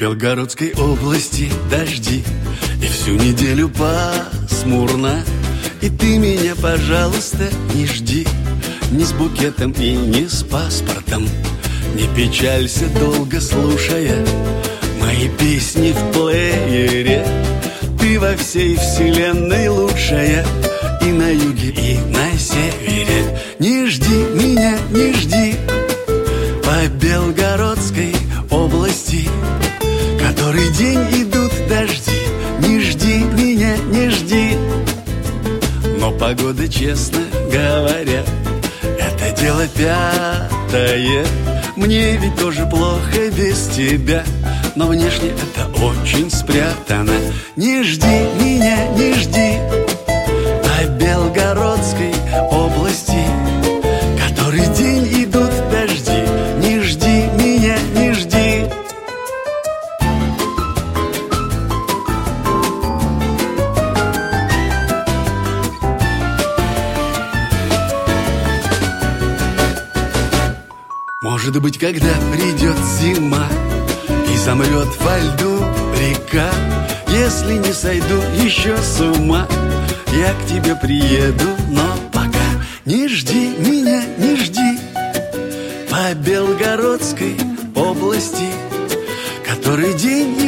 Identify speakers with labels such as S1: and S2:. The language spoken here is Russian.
S1: Белгородской области дожди, и всю неделю пасмурно. И ты меня, пожалуйста, не жди, ни с букетом и ни с паспортом. Не печалься, долго слушая мои песни в плеере. Ты во всей вселенной лучшая, и на юге, и на севере. Не жди меня, не жди по Белгородской области, который день идут дожди. Не жди меня, не жди. Но погода, честно говоря, это дело пятое. Мне ведь тоже плохо без тебя, но внешне это очень спрятано. Не жди меня, не жди по Белгородской области, который день идут дожди. Не жди меня, не жди. Может быть, когда придет зима и замрет во льду река, если не сойду еще с ума, я к тебе приеду, но пока не жди меня, не жди по Белгородской области, который день